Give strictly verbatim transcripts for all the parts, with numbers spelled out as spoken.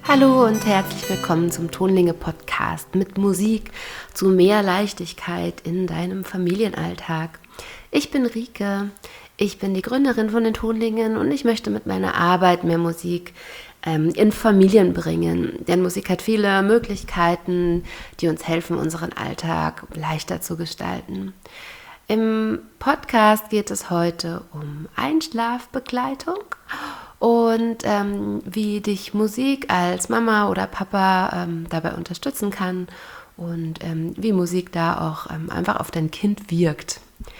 Hallo und herzlich willkommen zum Tonlinge-Podcast mit Musik zu mehr Leichtigkeit in deinem Familienalltag. Ich bin Rike, ich bin die Gründerin von den Tonlingen und ich möchte mit meiner Arbeit mehr Musik ähm, in Familien bringen. Denn Musik hat viele Möglichkeiten, die uns helfen, unseren Alltag leichter zu gestalten. Im Podcast geht es heute um Einschlafbegleitung und ähm, wie dich Musik als Mama oder Papa ähm, dabei unterstützen kann und ähm, wie Musik da auch ähm, einfach auf dein Kind wirkt.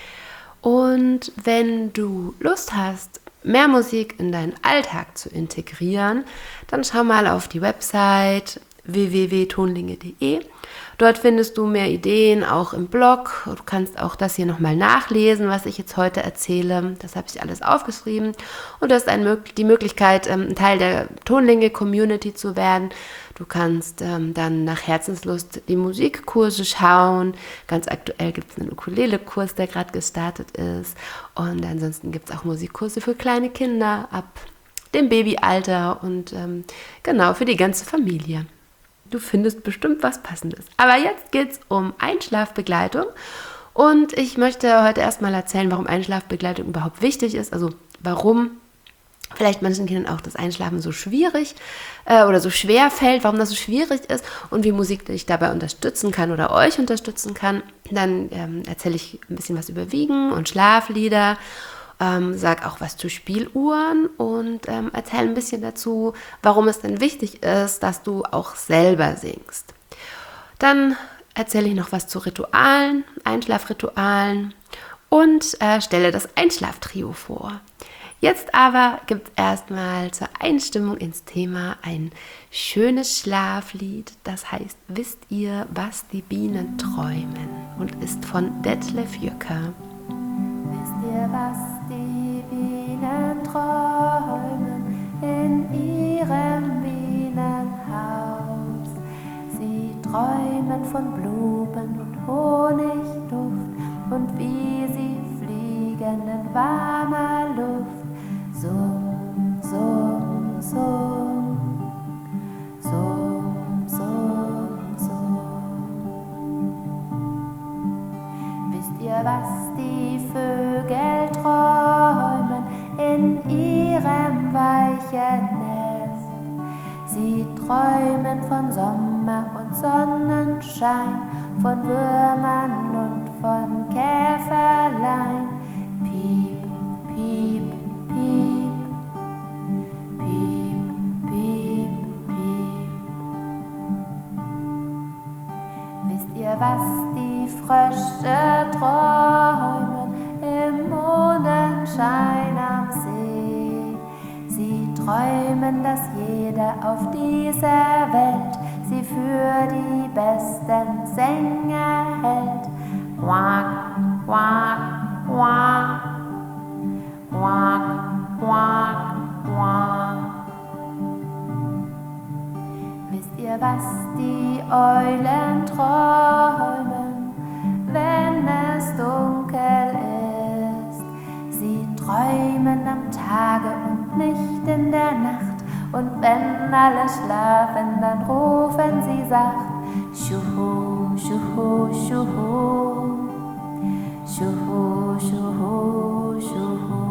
Und wenn du Lust hast, mehr Musik in deinen Alltag zu integrieren, dann schau mal auf die Website w w w punkt tonlinge punkt de. Dort findest du mehr Ideen, auch im Blog. Du kannst auch das hier nochmal nachlesen, was ich jetzt heute erzähle. Das habe ich alles aufgeschrieben. Und du hast ein, die Möglichkeit, ein Teil der Tonlinge-Community zu werden. Du kannst ähm, dann nach Herzenslust die Musikkurse schauen. Ganz aktuell gibt es einen Ukulele-Kurs, der gerade gestartet ist. Und ansonsten gibt es auch Musikkurse für kleine Kinder ab dem Babyalter und ähm, genau für die ganze Familie. Du findest bestimmt was Passendes. Aber jetzt geht es um Einschlafbegleitung und ich möchte heute erstmal erzählen, warum Einschlafbegleitung überhaupt wichtig ist, also warum vielleicht manchen Kindern auch das Einschlafen so schwierig äh, oder so schwer fällt, warum das so schwierig ist und wie Musik dich dabei unterstützen kann oder euch unterstützen kann. Dann ähm, erzähle ich ein bisschen was über Wiegen und Schlaflieder. Ähm, sag auch was zu Spieluhren und ähm, erzähl ein bisschen dazu, warum es denn wichtig ist, dass du auch selber singst. Dann erzähle ich noch was zu Ritualen, Einschlafritualen und äh, stelle das Einschlaftrio vor. Jetzt aber gibt es erstmal zur Einstimmung ins Thema ein schönes Schlaflied, das heißt Wisst ihr, was die Bienen träumen und ist von Detlef Jücker. Wisst ihr, was die Bienen träumen in ihrem Bienenhaus? Sie träumen von Blumen und Honigduft und wie sie fliegen in warmer Luft. Summ, summ, summ, summ, summ, summ. Wisst ihr, was die Vögel träumen in ihrem weichen Nest? Sie träumen von Sommer und Sonnenschein, von Würmern und von Käferlein. Piep, piep, piep, piep, piep, piep. Wisst ihr, was die Frösche träumen im Mondenschein am See? Sie träumen, dass jeder auf dieser Welt sie für die besten Sänger hält. Quack, quack, quack, quack, quack, quack. Wisst ihr, was die Eulen träumen, wenn es dunkel ist? Sie träumen am Tage und nicht in der Nacht. Und wenn alle schlafen, dann rufen sie sacht: Schuhu, schuhu, schuhu, schuhu, schuhu, schuhu.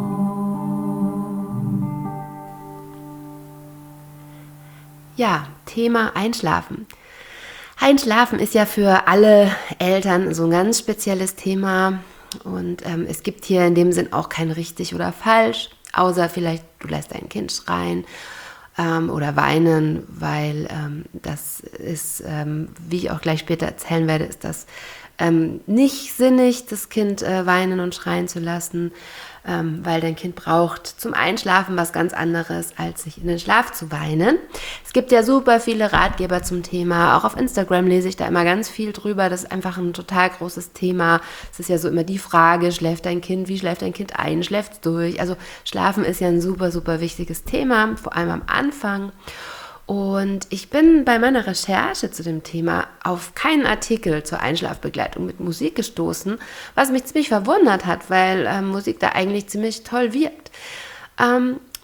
Ja, Thema Einschlafen. Einschlafen ist ja für alle Eltern so ein ganz spezielles Thema und ähm, es gibt hier in dem Sinn auch kein richtig oder falsch, außer vielleicht du lässt dein Kind schreien ähm, oder weinen, weil ähm, das ist, ähm, wie ich auch gleich später erzählen werde, ist das ähm, nicht sinnig, das Kind äh, weinen und schreien zu lassen, ähm, weil dein Kind braucht zum Einschlafen was ganz anderes, als sich in den Schlaf zu weinen. Es gibt ja super viele Ratgeber zum Thema, auch auf Instagram lese ich da immer ganz viel drüber, das ist einfach ein total großes Thema. Es ist ja so immer die Frage, schläft dein Kind, wie schläft dein Kind ein, schläft es durch? Also Schlafen ist ja ein super, super wichtiges Thema, vor allem am Anfang. Und ich bin bei meiner Recherche zu dem Thema auf keinen Artikel zur Einschlafbegleitung mit Musik gestoßen, was mich ziemlich verwundert hat, weil ähm, Musik da eigentlich ziemlich toll wirkt. Ähm,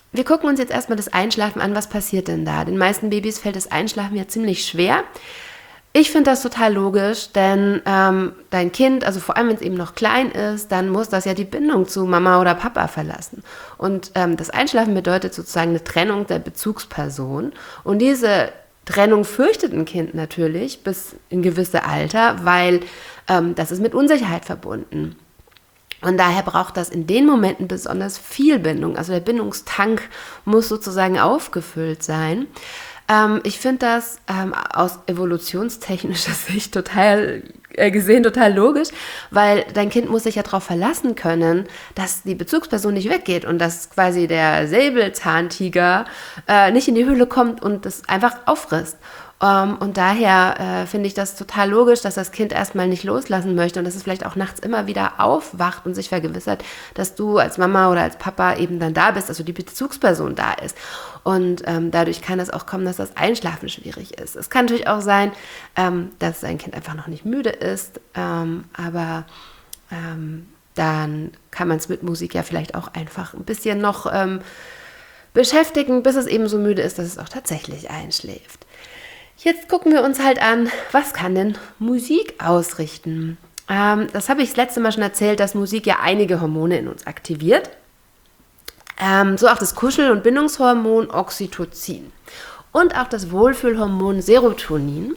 wir gucken uns jetzt erstmal das Einschlafen an. Was passiert denn da? Den meisten Babys fällt das Einschlafen ja ziemlich schwer. Ich finde das total logisch, denn ähm, dein Kind, also vor allem wenn es eben noch klein ist, dann muss das ja die Bindung zu Mama oder Papa verlassen. Und ähm, das Einschlafen bedeutet sozusagen eine Trennung der Bezugsperson. Und diese Trennung fürchtet ein Kind natürlich bis in gewisse Alter, weil ähm, das ist mit Unsicherheit verbunden. Und daher braucht das in den Momenten besonders viel Bindung. Also der Bindungstank muss sozusagen aufgefüllt sein. Ähm, ich finde das ähm, aus evolutionstechnischer Sicht total äh, gesehen total logisch, weil dein Kind muss sich ja darauf verlassen können, dass die Bezugsperson nicht weggeht und dass quasi der Säbelzahntiger äh, nicht in die Höhle kommt und das einfach auffrisst. Um, und daher äh, finde ich das total logisch, dass das Kind erstmal nicht loslassen möchte und dass es vielleicht auch nachts immer wieder aufwacht und sich vergewissert, dass du als Mama oder als Papa eben dann da bist, also die Bezugsperson da ist. Und ähm, dadurch kann es auch kommen, dass das Einschlafen schwierig ist. Es kann natürlich auch sein, ähm, dass ein Kind einfach noch nicht müde ist, ähm, aber ähm, dann kann man es mit Musik ja vielleicht auch einfach ein bisschen noch ähm, beschäftigen, bis es eben so müde ist, dass es auch tatsächlich einschläft. Jetzt gucken wir uns halt an, was kann denn Musik ausrichten? Ähm, das habe ich das letzte Mal schon erzählt, dass Musik ja einige Hormone in uns aktiviert. Ähm, so auch das Kuschel- und Bindungshormon Oxytocin und auch das Wohlfühlhormon Serotonin.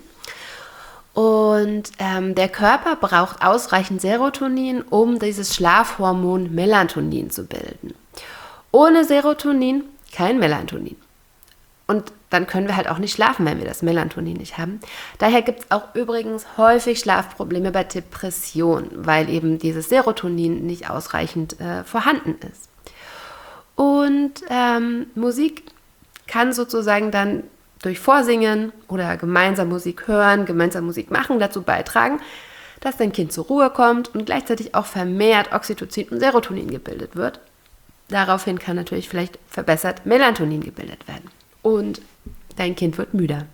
Und ähm, der Körper braucht ausreichend Serotonin, um dieses Schlafhormon Melatonin zu bilden. Ohne Serotonin kein Melatonin. Und dann können wir halt auch nicht schlafen, wenn wir das Melatonin nicht haben. Daher gibt es auch übrigens häufig Schlafprobleme bei Depressionen, weil eben dieses Serotonin nicht ausreichend äh, vorhanden ist. Und ähm, Musik kann sozusagen dann durch Vorsingen oder gemeinsam Musik hören, gemeinsam Musik machen, dazu beitragen, dass dein Kind zur Ruhe kommt und gleichzeitig auch vermehrt Oxytocin und Serotonin gebildet wird. Daraufhin kann natürlich vielleicht verbessert Melatonin gebildet werden. Und dein Kind wird müder.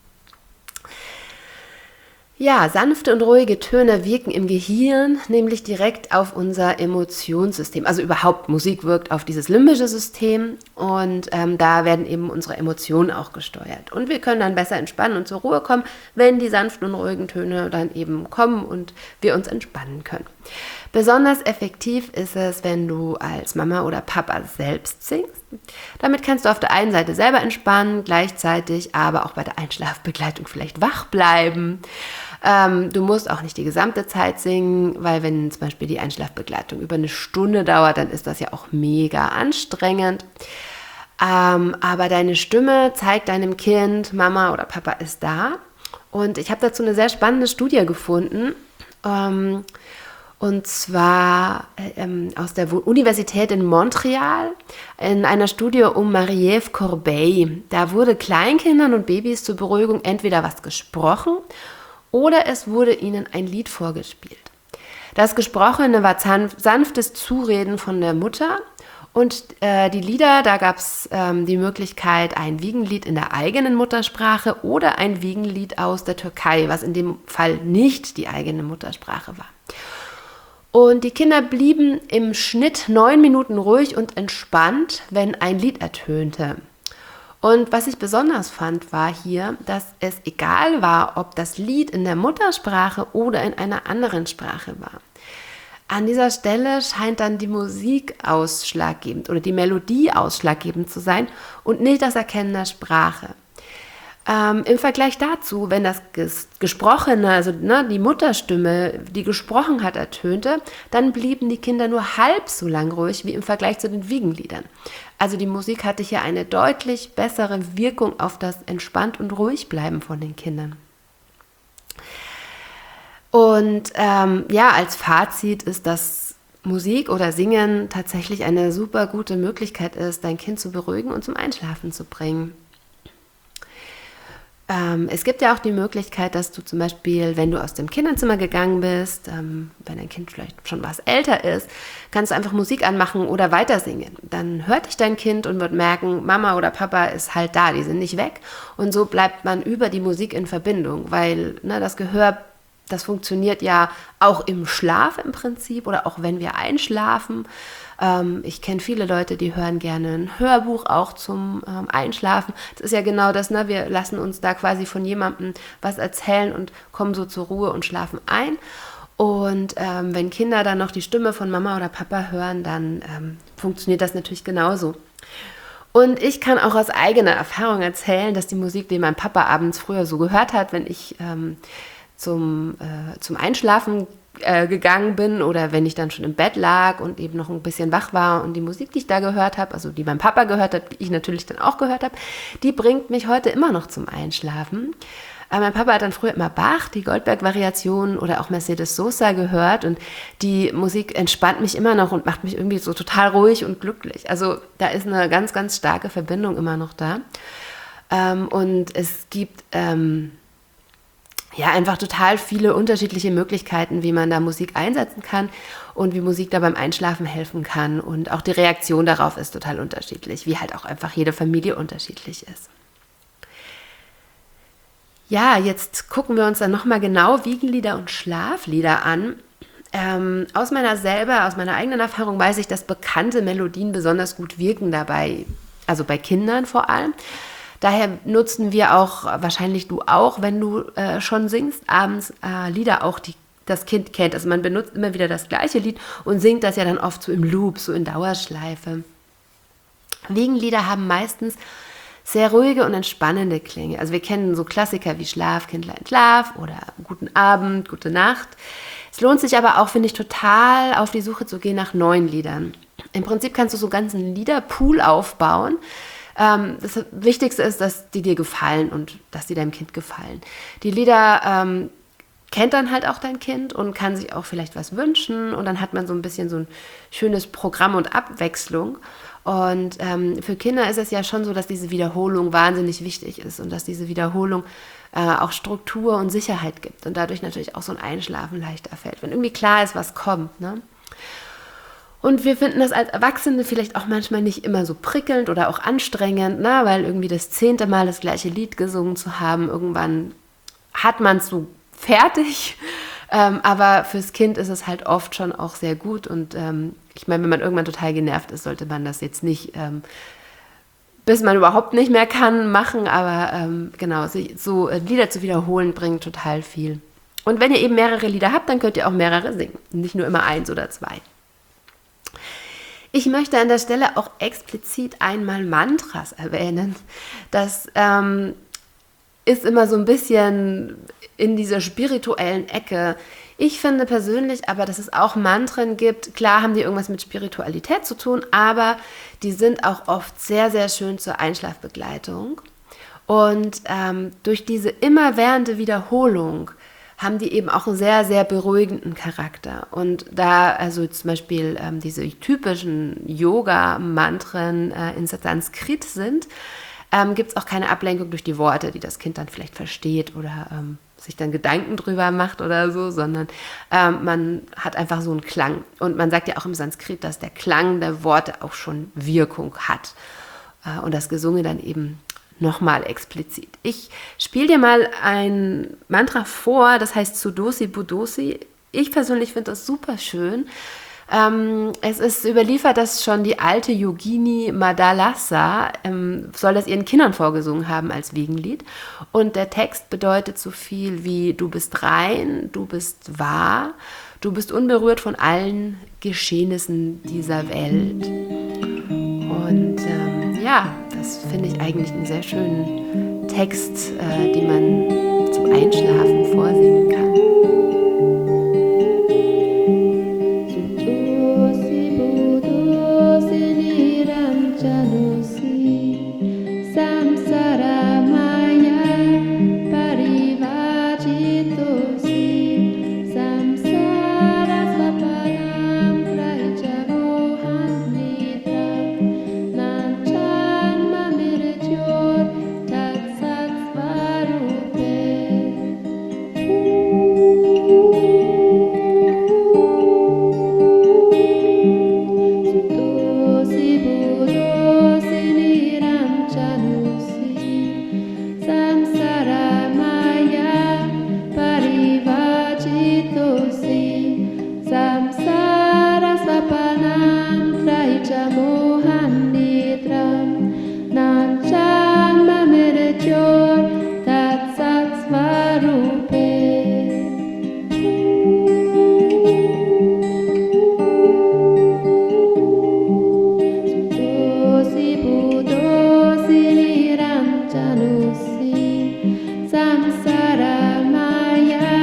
Ja, sanfte und ruhige Töne wirken im Gehirn nämlich direkt auf unser Emotionssystem. Also überhaupt Musik wirkt auf dieses limbische System und ähm, da werden eben unsere Emotionen auch gesteuert. Und wir können dann besser entspannen und zur Ruhe kommen, wenn die sanften und ruhigen Töne dann eben kommen und wir uns entspannen können. Besonders effektiv ist es, wenn du als Mama oder Papa selbst singst. Damit kannst du auf der einen Seite selber entspannen, gleichzeitig aber auch bei der Einschlafbegleitung vielleicht wach bleiben. Ähm, du musst auch nicht die gesamte Zeit singen, weil wenn zum Beispiel die Einschlafbegleitung über eine Stunde dauert, dann ist das ja auch mega anstrengend. Ähm, aber deine Stimme zeigt deinem Kind, Mama oder Papa ist da. Und ich habe dazu eine sehr spannende Studie gefunden. Ähm, Und zwar ähm, aus der Universität in Montreal in einer Studie um Marie-Ève Corbeil. Da wurde Kleinkindern und Babys zur Beruhigung entweder was gesprochen oder es wurde ihnen ein Lied vorgespielt. Das Gesprochene war sanftes Zureden von der Mutter und äh, die Lieder, da gab es ähm, die Möglichkeit, ein Wiegenlied in der eigenen Muttersprache oder ein Wiegenlied aus der Türkei, was in dem Fall nicht die eigene Muttersprache war. Und die Kinder blieben im Schnitt neun Minuten ruhig und entspannt, wenn ein Lied ertönte. Und was ich besonders fand, war hier, dass es egal war, ob das Lied in der Muttersprache oder in einer anderen Sprache war. An dieser Stelle scheint dann die Musik ausschlaggebend oder die Melodie ausschlaggebend zu sein und nicht das Erkennen der Sprache. Ähm, im Vergleich dazu, wenn das ges- Gesprochene, also ne, die Mutterstimme, die gesprochen hat, ertönte, dann blieben die Kinder nur halb so lang ruhig wie im Vergleich zu den Wiegenliedern. Also die Musik hatte hier eine deutlich bessere Wirkung auf das Entspannt- und Ruhigbleiben von den Kindern. Und ähm, ja, als Fazit ist, dass Musik oder Singen tatsächlich eine super gute Möglichkeit ist, dein Kind zu beruhigen und zum Einschlafen zu bringen. Ähm, es gibt ja auch die Möglichkeit, dass du zum Beispiel, wenn du aus dem Kinderzimmer gegangen bist, ähm, wenn dein Kind vielleicht schon was älter ist, kannst du einfach Musik anmachen oder weiter singen. Dann hört dich dein Kind und wird merken, Mama oder Papa ist halt da, die sind nicht weg. Und so bleibt man über die Musik in Verbindung, weil ne, das Gehör das funktioniert ja auch im Schlaf im Prinzip oder auch wenn wir einschlafen. Ähm, ich kenne viele Leute, die hören gerne ein Hörbuch auch zum ähm, Einschlafen. Das ist ja genau das, ne? Wir lassen uns da quasi von jemandem was erzählen und kommen so zur Ruhe und schlafen ein. Und ähm, wenn Kinder dann noch die Stimme von Mama oder Papa hören, dann ähm, funktioniert das natürlich genauso. Und ich kann auch aus eigener Erfahrung erzählen, dass die Musik, die mein Papa abends früher so gehört hat, wenn ich ähm, zum, äh, zum Einschlafen äh, gegangen bin oder wenn ich dann schon im Bett lag und eben noch ein bisschen wach war und die Musik, die ich da gehört habe, also die mein Papa gehört hat, die ich natürlich dann auch gehört habe, die bringt mich heute immer noch zum Einschlafen. Aber mein Papa hat dann früher immer Bach, die Goldberg-Variationen oder auch Mercedes Sosa gehört und die Musik entspannt mich immer noch und macht mich irgendwie so total ruhig und glücklich. Also da ist eine ganz, ganz starke Verbindung immer noch da. Ähm, und es gibt ähm, ja einfach total viele unterschiedliche Möglichkeiten, wie man da Musik einsetzen kann und wie Musik da beim Einschlafen helfen kann. Und auch die Reaktion darauf ist total unterschiedlich, wie halt auch einfach jede Familie unterschiedlich ist. Ja, jetzt gucken wir uns dann nochmal genau Wiegenlieder und Schlaflieder an. Ähm, aus meiner selber, aus meiner eigenen Erfahrung weiß ich, dass bekannte Melodien besonders gut wirken dabei, also bei Kindern vor allem. Daher nutzen wir auch, wahrscheinlich du auch, wenn du äh, schon singst, abends äh, Lieder auch, die das Kind kennt. Also man benutzt immer wieder das gleiche Lied und singt das ja dann oft so im Loop, so in Dauerschleife. Wiegenlieder haben meistens sehr ruhige und entspannende Klänge. Also wir kennen so Klassiker wie Schlaf, Kindlein, Schlaf oder Guten Abend, Gute Nacht. Es lohnt sich aber auch, finde ich, total auf die Suche zu gehen nach neuen Liedern. Im Prinzip kannst du so einen ganzen Liederpool aufbauen. Ähm, das Wichtigste ist, dass die dir gefallen und dass die deinem Kind gefallen. Die Lieder ähm, kennt dann halt auch dein Kind und kann sich auch vielleicht was wünschen und dann hat man so ein bisschen so ein schönes Programm und Abwechslung. Und ähm, für Kinder ist es ja schon so, dass diese Wiederholung wahnsinnig wichtig ist und dass diese Wiederholung äh, auch Struktur und Sicherheit gibt und dadurch natürlich auch so ein Einschlafen leichter fällt, wenn irgendwie klar ist, was kommt, ne? Und wir finden das als Erwachsene vielleicht auch manchmal nicht immer so prickelnd oder auch anstrengend, ne? Weil irgendwie das zehnte Mal das gleiche Lied gesungen zu haben, irgendwann hat man es so fertig. Ähm, aber fürs Kind ist es halt oft schon auch sehr gut und ähm, ich meine, wenn man irgendwann total genervt ist, sollte man das jetzt nicht, ähm, bis man überhaupt nicht mehr kann, machen, aber ähm, genau, so, so äh, Lieder zu wiederholen bringt total viel. Und wenn ihr eben mehrere Lieder habt, dann könnt ihr auch mehrere singen, nicht nur immer eins oder zwei. Ich möchte an der Stelle auch explizit einmal Mantras erwähnen. Das ähm, ist immer so ein bisschen in dieser spirituellen Ecke. Ich finde persönlich aber, dass es auch Mantren gibt. Klar haben die irgendwas mit Spiritualität zu tun, aber die sind auch oft sehr, sehr schön zur Einschlafbegleitung. Und ähm, durch diese immerwährende Wiederholung haben die eben auch einen sehr, sehr beruhigenden Charakter. Und da also zum Beispiel ähm, diese typischen Yoga-Mantren äh, in Sanskrit sind, ähm, gibt es auch keine Ablenkung durch die Worte, die das Kind dann vielleicht versteht oder ähm, sich dann Gedanken drüber macht oder so, sondern ähm, man hat einfach so einen Klang. Und man sagt ja auch im Sanskrit, dass der Klang der Worte auch schon Wirkung hat. Äh, und das Gesungene dann eben nochmal explizit. Ich spiele dir mal ein Mantra vor, das heißt Sudosi Budosi. Ich persönlich finde das super schön. Ähm, es ist überliefert, dass schon die alte Yogini Madalasa ähm, soll das ihren Kindern vorgesungen haben als Wiegenlied. Und der Text bedeutet so viel wie: Du bist rein, du bist wahr, du bist unberührt von allen Geschehnissen dieser Welt. Und ähm, ja, das finde ich eigentlich einen sehr schönen Text, äh, den man zum Einschlafen vorsingen kann. Mohanitram Nanchang Mamirjor Tatsat Svarupe Sudosi Budosi Niranjanusi Samsara Maya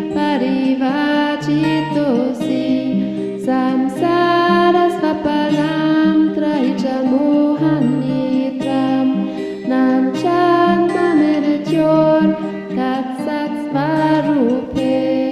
Parivajitosi Samsara Svapalam Traija Mohanitram Nanchan Mamirjor Tatsat Svarupe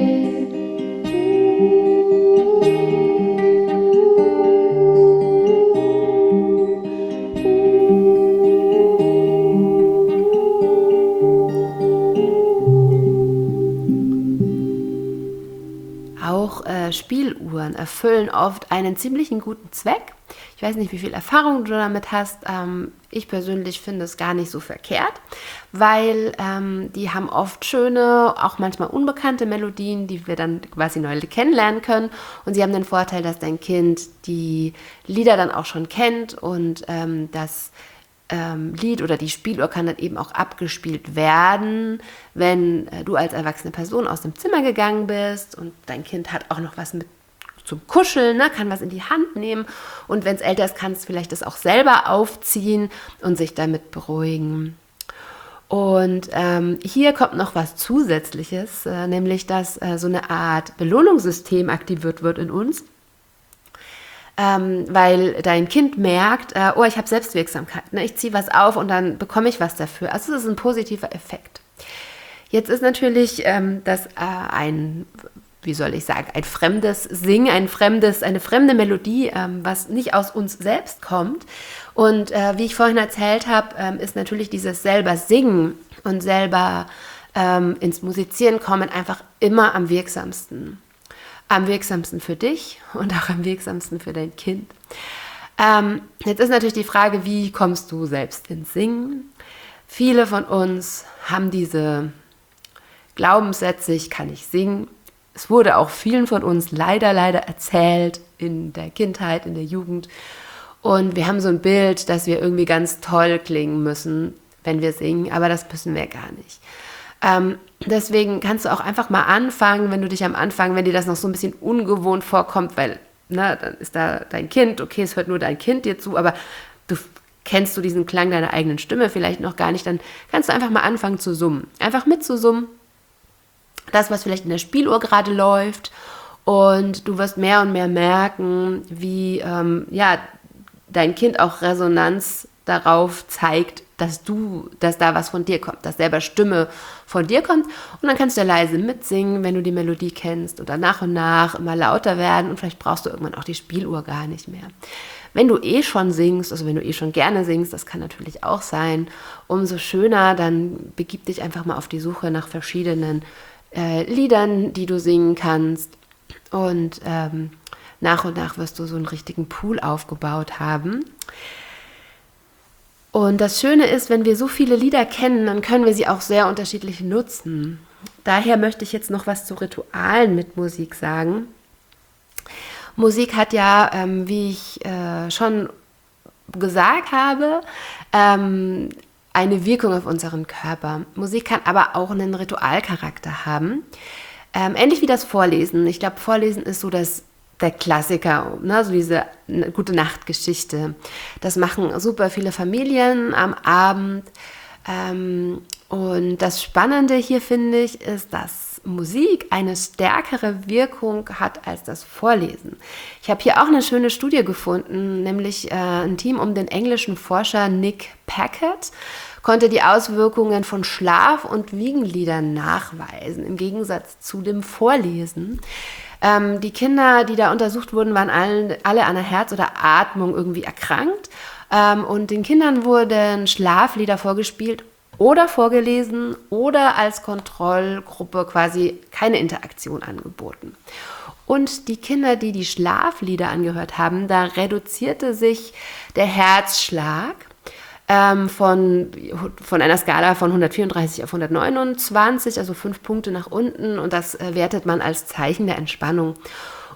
Auch äh, Spieluhren erfüllen oft einen ziemlichen guten Zweck. Ich weiß nicht, wie viel Erfahrung du damit hast. Ähm, ich persönlich finde es gar nicht so verkehrt, weil ähm, die haben oft schöne, auch manchmal unbekannte Melodien, die wir dann quasi neu kennenlernen können. Und sie haben den Vorteil, dass dein Kind die Lieder dann auch schon kennt und ähm, das Ähm, Lied oder die Spieluhr kann dann eben auch abgespielt werden, wenn äh, du als erwachsene Person aus dem Zimmer gegangen bist und dein Kind hat auch noch was mit zum Kuscheln, ne, kann was in die Hand nehmen und wenn es älter ist, kannst du vielleicht das auch selber aufziehen und sich damit beruhigen. Und ähm, hier kommt noch was Zusätzliches, äh, nämlich dass äh, so eine Art Belohnungssystem aktiviert wird in uns. Ähm, weil dein Kind merkt, äh, oh, ich habe Selbstwirksamkeit, ne? Ich ziehe was auf und dann bekomme ich was dafür. Also es ist ein positiver Effekt. Jetzt ist natürlich ähm, das äh, ein, wie soll ich sagen, ein fremdes Singen, ein fremdes, eine fremde Melodie, ähm, was nicht aus uns selbst kommt. Und äh, wie ich vorhin erzählt habe, ähm, ist natürlich dieses selber Singen und selber ähm, ins Musizieren kommen einfach immer am wirksamsten. Am wirksamsten für dich und auch am wirksamsten für dein Kind. Ähm, jetzt ist natürlich die Frage, wie kommst du selbst ins Singen? Viele von uns haben diese Glaubenssätze, ich kann nicht singen. Es wurde auch vielen von uns leider, leider erzählt in der Kindheit, in der Jugend. Und wir haben so ein Bild, dass wir irgendwie ganz toll klingen müssen, wenn wir singen, aber das müssen wir gar nicht. Ähm, deswegen kannst du auch einfach mal anfangen, wenn du dich am Anfang, wenn dir das noch so ein bisschen ungewohnt vorkommt, weil, na, dann ist da dein Kind, okay, es hört nur dein Kind dir zu, aber du kennst du diesen Klang deiner eigenen Stimme vielleicht noch gar nicht, dann kannst du einfach mal anfangen zu summen. Einfach mitzusummen, das, was vielleicht in der Spieluhr gerade läuft und du wirst mehr und mehr merken, wie, ähm, ja, dein Kind auch Resonanz darauf zeigt, dass du, dass da was von dir kommt, dass selber Stimme von dir kommt und dann kannst du ja leise mitsingen, wenn du die Melodie kennst oder nach und nach immer lauter werden und vielleicht brauchst du irgendwann auch die Spieluhr gar nicht mehr. Wenn du eh schon singst, also wenn du eh schon gerne singst, das kann natürlich auch sein, umso schöner, dann begib dich einfach mal auf die Suche nach verschiedenen äh, Liedern, die du singen kannst und ähm, nach und nach wirst du so einen richtigen Pool aufgebaut haben. Und das Schöne ist, wenn wir so viele Lieder kennen, dann können wir sie auch sehr unterschiedlich nutzen. Daher möchte ich jetzt noch was zu Ritualen mit Musik sagen. Musik hat ja, ähm, wie ich äh, schon gesagt habe, ähm, eine Wirkung auf unseren Körper. Musik kann aber auch einen Ritualcharakter haben. Ähm, ähnlich wie das Vorlesen. Ich glaube, Vorlesen ist so das der Klassiker, ne, so diese Gute-Nacht-Geschichte. Das machen super viele Familien am Abend. Ähm, und das Spannende hier, finde ich, ist, dass Musik eine stärkere Wirkung hat als das Vorlesen. Ich habe hier auch eine schöne Studie gefunden, nämlich äh, ein Team um den englischen Forscher Nick Packett konnte die Auswirkungen von Schlaf- und Wiegenliedern nachweisen, im Gegensatz zu dem Vorlesen. Ähm, die Kinder, die da untersucht wurden, waren alle, alle an einer Herz- oder Atmung irgendwie erkrankt. Ähm, und den Kindern wurden Schlaflieder vorgespielt oder vorgelesen oder als Kontrollgruppe quasi keine Interaktion angeboten. Und die Kinder, die die Schlaflieder angehört haben, da reduzierte sich der Herzschlag ähm, von, von einer Skala von hundertvierunddreißig auf hundertneunundzwanzig, also fünf Punkte nach unten. Und das äh, wertet man als Zeichen der Entspannung.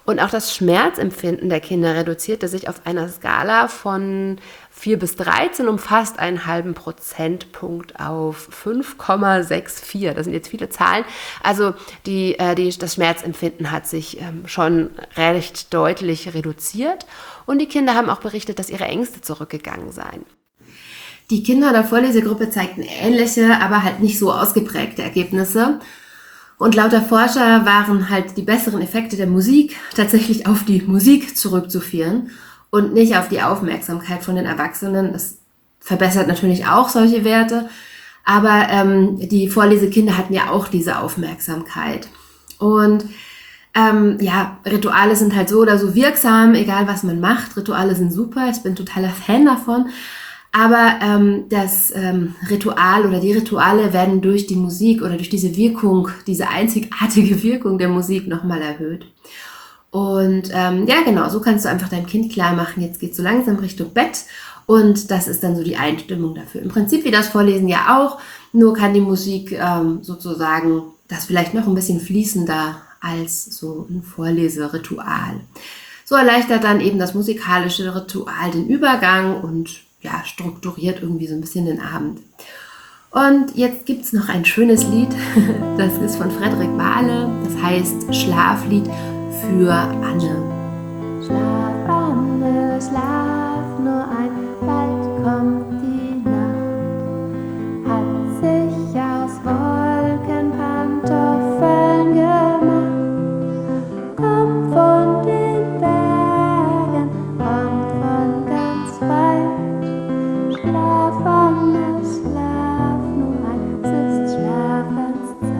Und auch das Schmerzempfinden der Kinder reduzierte sich auf einer Skala von vier bis dreizehn um fast einen halben Prozentpunkt auf fünf Komma vierundsechzig. Das sind jetzt viele Zahlen. Also die, äh, die, das Schmerzempfinden hat sich ähm, schon recht deutlich reduziert. Und die Kinder haben auch berichtet, dass ihre Ängste zurückgegangen seien. Die Kinder der Vorlesegruppe zeigten ähnliche, aber halt nicht so ausgeprägte Ergebnisse. Und laut der Forscher waren halt die besseren Effekte der Musik tatsächlich auf die Musik zurückzuführen und nicht auf die Aufmerksamkeit von den Erwachsenen. Das verbessert natürlich auch solche Werte, aber ähm, die Vorlesekinder hatten ja auch diese Aufmerksamkeit. Und ähm, ja, Rituale sind halt so oder so wirksam, egal was man macht. Rituale sind super, ich bin totaler Fan davon. Aber ähm, das ähm, Ritual oder die Rituale werden durch die Musik oder durch diese Wirkung, diese einzigartige Wirkung der Musik nochmal erhöht. Und ähm, ja, genau, so kannst du einfach deinem Kind klar machen, jetzt geht's so langsam Richtung Bett und das ist dann so die Einstimmung dafür. Im Prinzip wie das Vorlesen ja auch, nur kann die Musik ähm, sozusagen das vielleicht noch ein bisschen fließender als so ein Vorleseritual. So erleichtert dann eben das musikalische Ritual den Übergang und ja, strukturiert irgendwie so ein bisschen den Abend. Und jetzt gibt es noch ein schönes Lied, das ist von Frederik Wahle, das heißt Schlaflied für Anne. Schlaf, Anne, schlaf nur ein, bald kommt die Nacht. Hat sich aus Wolken Pantoffeln gemacht. Kommt von den Bergen, kommt von ganz weit. Schlaf, Anne, schlaf nur ein, es ist Schlafenszeit.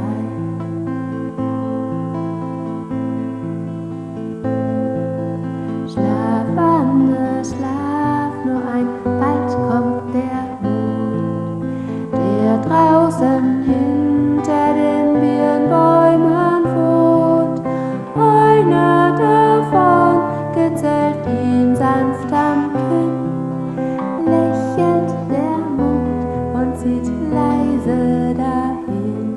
Schlaf, Anne, schlaf nur ein, bald kommt der Mond, der draußen hinter den Birnbäumen wohnt. Einer davon gezählt ihn sanft am Kinn, lächelt der Mond und zieht leise dahin.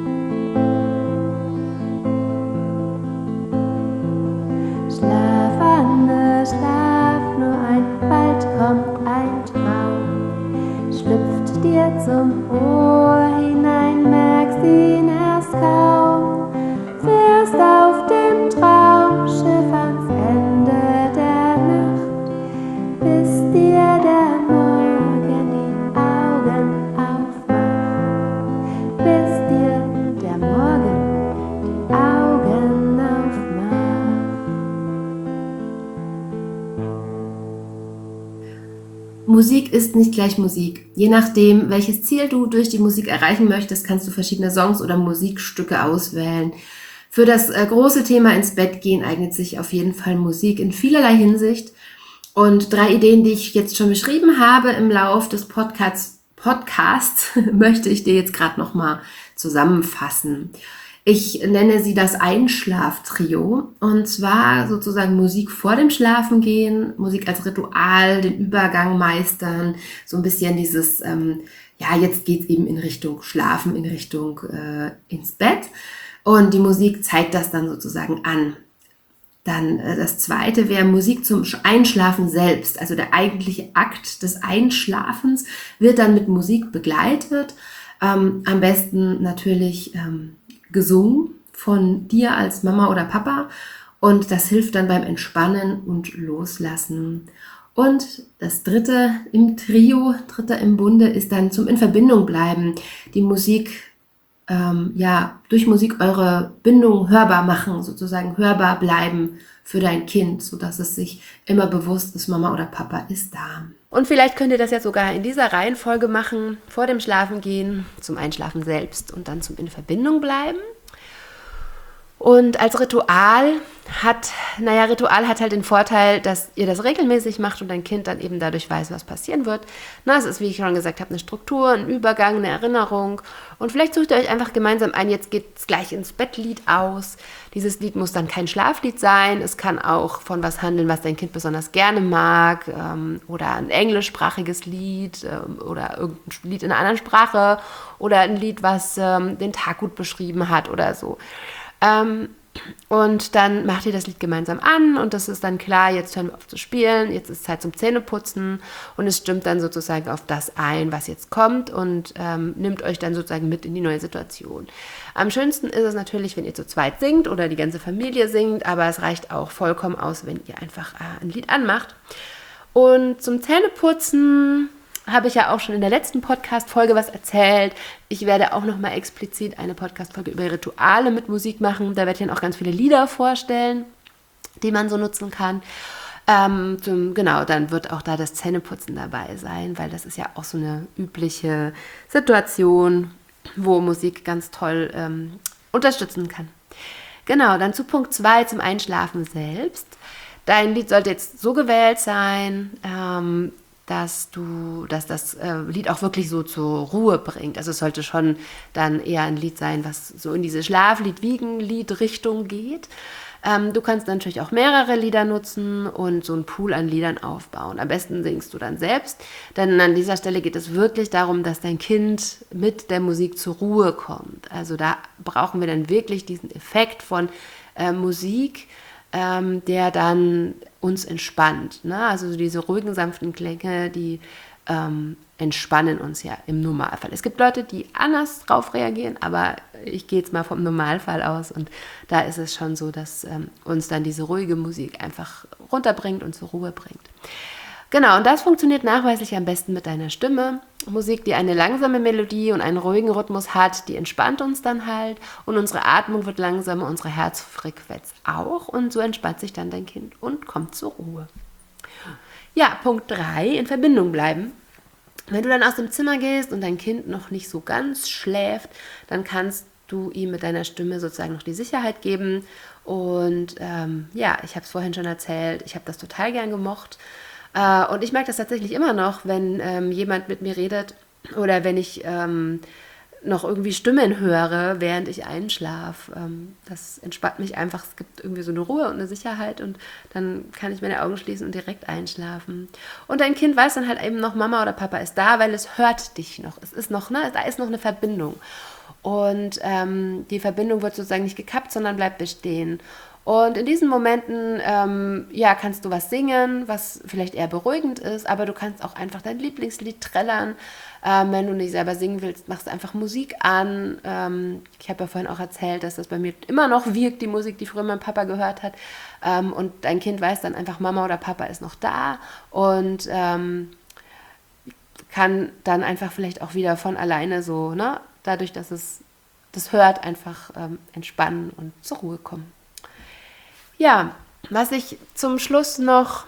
Schlaf, Anne, schlaf nur ein, bald kommt ein Traum. Schlüpft dir zum Ohr hinein, merkst ihn erst kaum. Fährst auf dem Traumschiff ans Ende der Nacht, bis dir der Morgen die Augen aufmacht. Bis dir der Morgen die Augen aufmacht. Musik ist nicht gleich Musik. Je nachdem, welches Ziel du durch die Musik erreichen möchtest, kannst du verschiedene Songs oder Musikstücke auswählen. Für das äh, große Thema ins Bett gehen eignet sich auf jeden Fall Musik in vielerlei Hinsicht. Und drei Ideen, die ich jetzt schon beschrieben habe im Lauf des Podcasts, Podcasts möchte ich dir jetzt gerade nochmal zusammenfassen. Ich nenne sie das Einschlaftrio, und zwar sozusagen Musik vor dem Schlafengehen, Musik als Ritual, den Übergang meistern, so ein bisschen dieses, ähm, ja, jetzt geht's eben in Richtung Schlafen, in Richtung äh, ins Bett, und die Musik zeigt das dann sozusagen an. Dann äh, das zweite wäre Musik zum Einschlafen selbst, also der eigentliche Akt des Einschlafens wird dann mit Musik begleitet, ähm, am besten natürlich ähm, gesungen von dir als Mama oder Papa, und das hilft dann beim Entspannen und Loslassen. Und das dritte im Trio, dritter im Bunde, ist dann zum in Verbindung bleiben, die Musik, ähm, ja, durch Musik eure Bindung hörbar machen, sozusagen hörbar bleiben für dein Kind, sodass es sich immer bewusst ist, Mama oder Papa ist da. Und vielleicht könnt ihr das ja sogar in dieser Reihenfolge machen, vor dem Schlafengehen, zum Einschlafen selbst und dann zum in Verbindung bleiben. Und als Ritual hat, naja, Ritual hat halt den Vorteil, dass ihr das regelmäßig macht und dein Kind dann eben dadurch weiß, was passieren wird. Na, es ist, wie ich schon gesagt habe, eine Struktur, ein Übergang, eine Erinnerung. Und vielleicht sucht ihr euch einfach gemeinsam ein, jetzt geht's gleich ins Bettlied aus. Dieses Lied muss dann kein Schlaflied sein. Es kann auch von was handeln, was dein Kind besonders gerne mag. Ähm, oder ein englischsprachiges Lied ähm, oder irgendein Lied in einer anderen Sprache. Oder ein Lied, was ähm, den Tag gut beschrieben hat oder so. Ähm, Und dann macht ihr das Lied gemeinsam an und das ist dann klar, jetzt hören wir auf zu spielen, jetzt ist Zeit zum Zähneputzen und es stimmt dann sozusagen auf das ein, was jetzt kommt und ähm, nimmt euch dann sozusagen mit in die neue Situation. Am schönsten ist es natürlich, wenn ihr zu zweit singt oder die ganze Familie singt, aber es reicht auch vollkommen aus, wenn ihr einfach äh, ein Lied anmacht. Und zum Zähneputzen habe ich ja auch schon in der letzten Podcast-Folge was erzählt. Ich werde auch nochmal explizit eine Podcast-Folge über Rituale mit Musik machen. Da werde ich dann auch ganz viele Lieder vorstellen, die man so nutzen kann. Ähm, zum, genau, dann wird auch da das Zähneputzen dabei sein, weil das ist ja auch so eine übliche Situation, wo Musik ganz toll ähm, unterstützen kann. Genau, dann zu Punkt zwei, zum Einschlafen selbst. Dein Lied sollte jetzt so gewählt sein, ähm, dass du, dass das äh, Lied auch wirklich so zur Ruhe bringt. Also es sollte schon dann eher ein Lied sein, was so in diese Schlaflied-Wiegen-Lied-Richtung geht. Ähm, du kannst natürlich auch mehrere Lieder nutzen und so einen Pool an Liedern aufbauen. Am besten singst du dann selbst, denn an dieser Stelle geht es wirklich darum, dass dein Kind mit der Musik zur Ruhe kommt. Also da brauchen wir dann wirklich diesen Effekt von äh, Musik, ähm, der dann uns entspannt. Ne? Also diese ruhigen, sanften Klänge, die ähm, entspannen uns ja im Normalfall. Es gibt Leute, die anders drauf reagieren, aber ich gehe jetzt mal vom Normalfall aus und da ist es schon so, dass ähm, uns dann diese ruhige Musik einfach runterbringt und zur Ruhe bringt. Genau, und das funktioniert nachweislich am besten mit deiner Stimme. Musik, die eine langsame Melodie und einen ruhigen Rhythmus hat, die entspannt uns dann halt und unsere Atmung wird langsamer, unsere Herzfrequenz auch und so entspannt sich dann dein Kind und kommt zur Ruhe. Ja, Punkt drei, in Verbindung bleiben. Wenn du dann aus dem Zimmer gehst und dein Kind noch nicht so ganz schläft, dann kannst du ihm mit deiner Stimme sozusagen noch die Sicherheit geben und ähm, ja, ich habe es vorhin schon erzählt, ich habe das total gern gemocht. Und ich merke das tatsächlich immer noch, wenn ähm, jemand mit mir redet oder wenn ich ähm, noch irgendwie Stimmen höre, während ich einschlafe. Ähm, das entspannt mich einfach. Es gibt irgendwie so eine Ruhe und eine Sicherheit und dann kann ich meine Augen schließen und direkt einschlafen. Und dein Kind weiß dann halt eben noch, Mama oder Papa ist da, weil es hört dich noch. Es ist noch, ne, da ist noch eine Verbindung. Und ähm, die Verbindung wird sozusagen nicht gekappt, sondern bleibt bestehen. Und in diesen Momenten, ähm, ja, kannst du was singen, was vielleicht eher beruhigend ist, aber du kannst auch einfach dein Lieblingslied trällern. Ähm, wenn du nicht selber singen willst, machst du einfach Musik an. Ähm, ich habe ja vorhin auch erzählt, dass das bei mir immer noch wirkt, die Musik, die früher mein Papa gehört hat. Ähm, und dein Kind weiß dann einfach, Mama oder Papa ist noch da und ähm, kann dann einfach vielleicht auch wieder von alleine so, ne, dadurch, dass es das hört, einfach ähm, entspannen und zur Ruhe kommen. Ja, was ich zum Schluss noch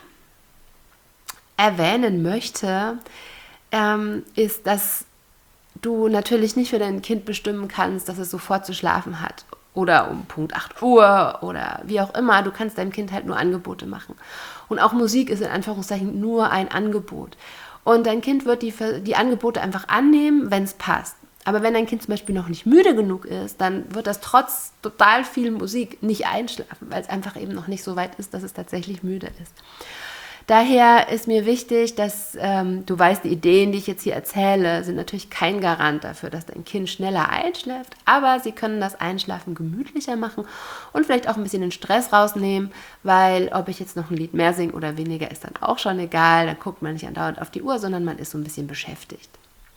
erwähnen möchte, ähm, ist, dass du natürlich nicht für dein Kind bestimmen kannst, dass es sofort zu schlafen hat oder um Punkt acht Uhr oder wie auch immer. Du kannst deinem Kind halt nur Angebote machen. Und auch Musik ist in Anführungszeichen nur ein Angebot. Und dein Kind wird die, die Angebote einfach annehmen, wenn es passt. Aber wenn dein Kind zum Beispiel noch nicht müde genug ist, dann wird das trotz total viel Musik nicht einschlafen, weil es einfach eben noch nicht so weit ist, dass es tatsächlich müde ist. Daher ist mir wichtig, dass ähm, du weißt, die Ideen, die ich jetzt hier erzähle, sind natürlich kein Garant dafür, dass dein Kind schneller einschläft, aber sie können das Einschlafen gemütlicher machen und vielleicht auch ein bisschen den Stress rausnehmen, weil ob ich jetzt noch ein Lied mehr singe oder weniger, ist dann auch schon egal, dann guckt man nicht andauernd auf die Uhr, sondern man ist so ein bisschen beschäftigt.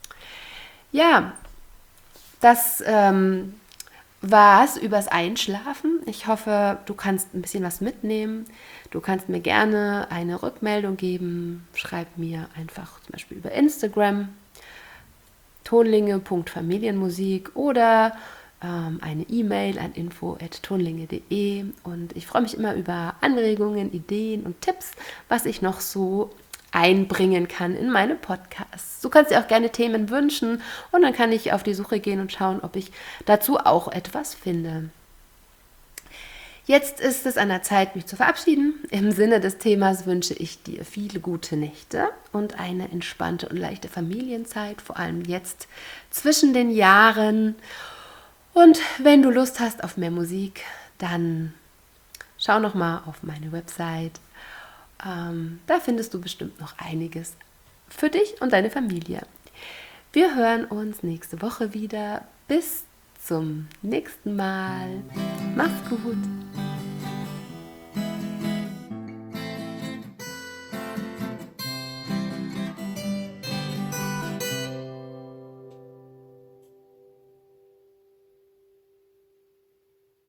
Ja, das ähm, war's übers Einschlafen. Ich hoffe, du kannst ein bisschen was mitnehmen. Du kannst mir gerne eine Rückmeldung geben. Schreib mir einfach zum Beispiel über Instagram tonlinge punkt familienmusik oder ähm, eine E-Mail an info at tonlinge punkt de und ich freue mich immer über Anregungen, Ideen und Tipps, was ich noch so einbringen kann in meine Podcasts. Du kannst dir auch gerne Themen wünschen und dann kann ich auf die Suche gehen und schauen, ob ich dazu auch etwas finde. Jetzt ist es an der Zeit, mich zu verabschieden. Im Sinne des Themas wünsche ich dir viele gute Nächte und eine entspannte und leichte Familienzeit, vor allem jetzt zwischen den Jahren. Und wenn du Lust hast auf mehr Musik, dann schau noch mal auf meine Website. Ähm, da findest du bestimmt noch einiges für dich und deine Familie. Wir hören uns nächste Woche wieder. Bis zum nächsten Mal. Mach's gut.